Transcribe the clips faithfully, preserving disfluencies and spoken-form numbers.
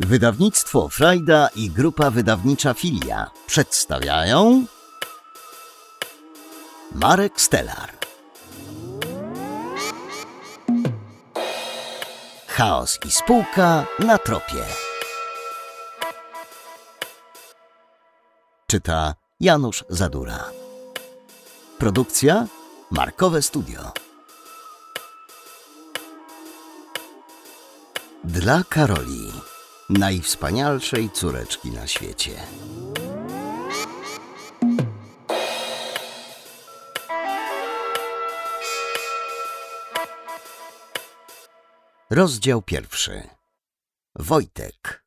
Wydawnictwo Frajda i grupa wydawnicza Filia przedstawiają Marek Stellar. Chaos i spółka na tropie. Czyta Janusz Zadura. Produkcja Markowe Studio. Dla Karoli, najwspanialszej córeczki na świecie. Rozdział pierwszy. Wojtek.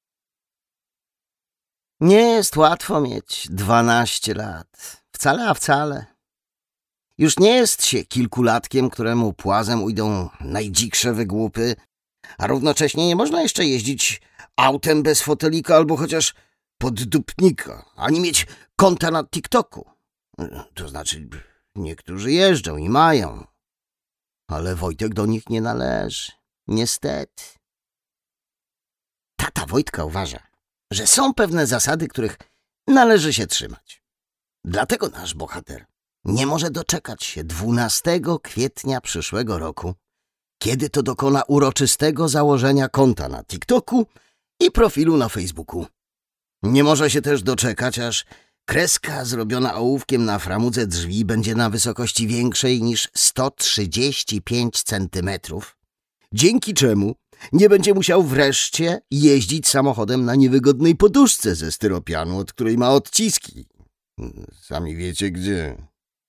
Nie jest łatwo mieć dwanaście lat. Wcale, a wcale. Już nie jest się kilkulatkiem, któremu płazem ujdą najdziksze wygłupy, a równocześnie nie można jeszcze jeździć autem bez fotelika albo chociaż poddupnika, ani mieć konta na TikToku. To znaczy, niektórzy jeżdżą i mają, ale Wojtek do nich nie należy. Niestety. Tata Wojtka uważa, że są pewne zasady, których należy się trzymać. Dlatego nasz bohater nie może doczekać się dwunastego kwietnia przyszłego roku, kiedy to dokona uroczystego założenia konta na TikToku i profilu na Facebooku. Nie może się też doczekać, aż kreska zrobiona ołówkiem na framudze drzwi będzie na wysokości większej niż sto trzydzieści pięć centymetrów, dzięki czemu nie będzie musiał wreszcie jeździć samochodem na niewygodnej poduszce ze styropianu, od której ma odciski. Sami wiecie gdzie.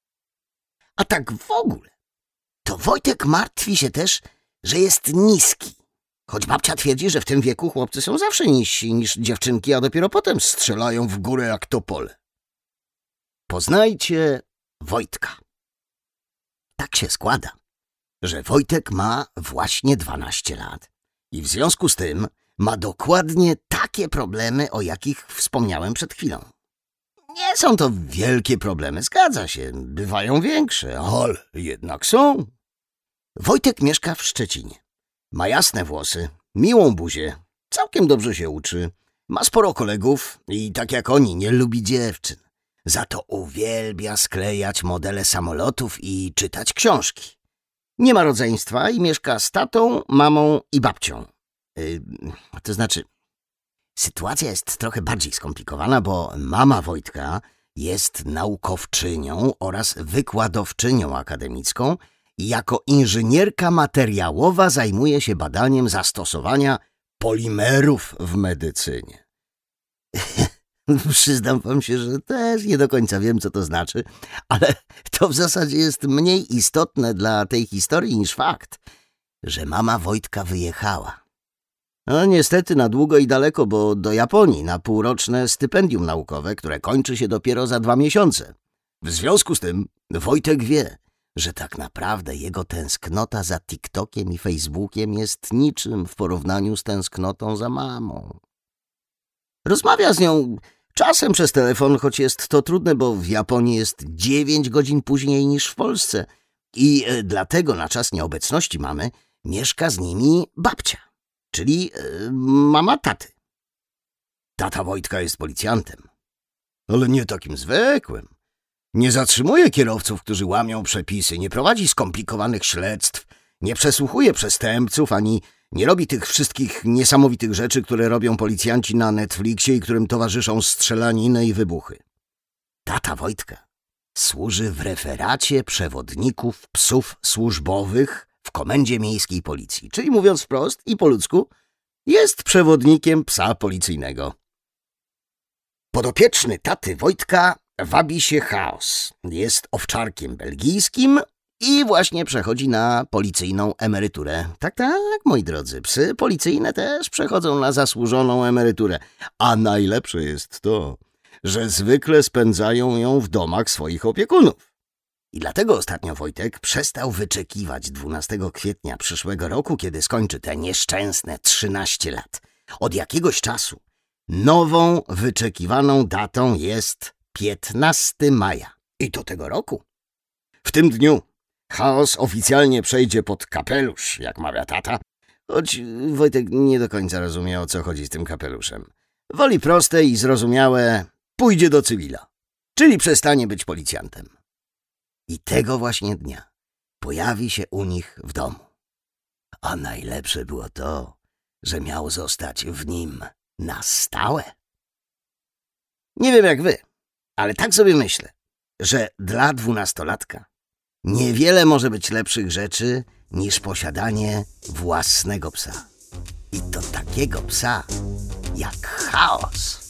A tak w ogóle, to Wojtek martwi się też, że jest niski. Choć babcia twierdzi, że w tym wieku chłopcy są zawsze niżsi niż dziewczynki, a dopiero potem strzelają w górę jak topole. Poznajcie Wojtka. Tak się składa, że Wojtek ma właśnie dwanaście lat i w związku z tym ma dokładnie takie problemy, o jakich wspomniałem przed chwilą. Nie są to wielkie problemy, zgadza się, bywają większe, ale jednak są. Wojtek mieszka w Szczecinie. Ma jasne włosy, miłą buzię, całkiem dobrze się uczy, ma sporo kolegów i tak jak oni nie lubi dziewczyn. Za to uwielbia sklejać modele samolotów i czytać książki. Nie ma rodzeństwa i mieszka z tatą, mamą i babcią. Yy, to znaczy, sytuacja jest trochę bardziej skomplikowana, bo mama Wojtka jest naukowczynią oraz wykładowczynią akademicką i jako inżynierka materiałowa zajmuje się badaniem zastosowania polimerów w medycynie. Przyznam wam się, że też nie do końca wiem, co to znaczy, ale to w zasadzie jest mniej istotne dla tej historii niż fakt, że mama Wojtka wyjechała. No niestety na długo i daleko, bo do Japonii na półroczne stypendium naukowe, które kończy się dopiero za dwa miesiące. W związku z tym Wojtek wie, że tak naprawdę jego tęsknota za TikTokiem i Facebookiem jest niczym w porównaniu z tęsknotą za mamą. Rozmawia z nią czasem przez telefon, choć jest to trudne, bo w Japonii jest dziewięć godzin później niż w Polsce i dlatego na czas nieobecności mamy mieszka z nimi babcia, czyli mama taty. Tata Wojtka jest policjantem, ale nie takim zwykłym. Nie zatrzymuje kierowców, którzy łamią przepisy, nie prowadzi skomplikowanych śledztw, nie przesłuchuje przestępców, ani nie robi tych wszystkich niesamowitych rzeczy, które robią policjanci na Netflixie i którym towarzyszą strzelaniny i wybuchy. Tata Wojtka służy w referacie przewodników psów służbowych w Komendzie Miejskiej Policji, czyli mówiąc wprost i po ludzku, jest przewodnikiem psa policyjnego. Podopieczny taty Wojtka wabi się Chaos. Jest owczarkiem belgijskim i właśnie przechodzi na policyjną emeryturę. Tak, tak, moi drodzy, psy policyjne też przechodzą na zasłużoną emeryturę. A najlepsze jest to, że zwykle spędzają ją w domach swoich opiekunów. I dlatego ostatnio Wojtek przestał wyczekiwać dwunastego kwietnia przyszłego roku, kiedy skończy te nieszczęsne trzynaście lat. Od jakiegoś czasu nową, wyczekiwaną datą jest piętnastego maja. I to tego roku. W tym dniu Chaos oficjalnie przejdzie pod kapelusz, jak mawia tata, Choć Wojtek nie do końca rozumie, o co chodzi z tym kapeluszem. Woli proste i zrozumiałe, pójdzie do cywila, czyli przestanie być policjantem. I tego właśnie dnia pojawi się u nich w domu. A najlepsze było to, że miał zostać w nim na stałe. Nie wiem jak wy, ale tak sobie myślę, że dla dwunastolatka niewiele może być lepszych rzeczy niż posiadanie własnego psa. I to takiego psa jak Chaos.